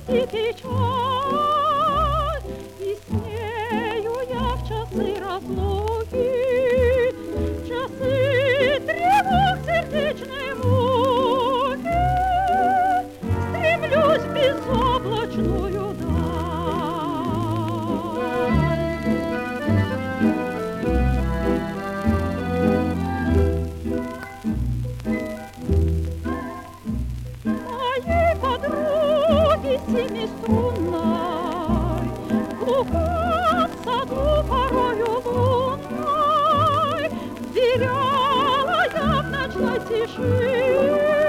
и печаль, и с нею я в часы разлуки, часы тревог сердечной муки, стремлюсь в безоблачную даль. Моей подруги семиструнной глухом саду порою лунной вверяла я в ночной тиши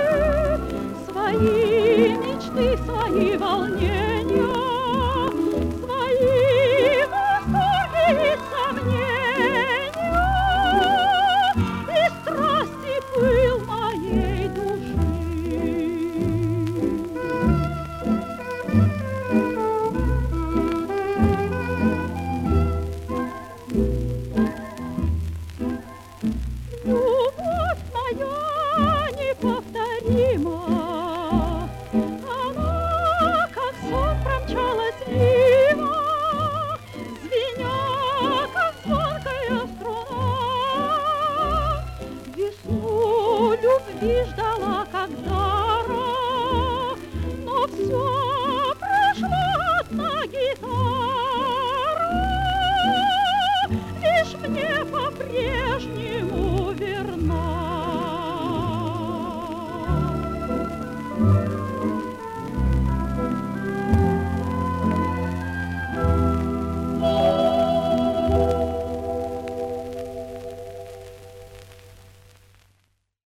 свои мечты, свои волнения, свои восторги и сомнения, и страсти пыл моей души. Любовь моя неповторима, она, как сон, промчалась мимо, звеня, как звонкая струна. Весну любви ждала, как дара, но все прошло одна гитара, лишь мне по-прежнему верна.